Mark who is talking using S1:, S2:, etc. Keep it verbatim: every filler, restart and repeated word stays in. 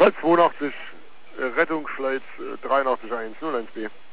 S1: Nochmal zweiundachtzig, äh, Rettungsschleiz äh, dreiundachtzig eins null eins B.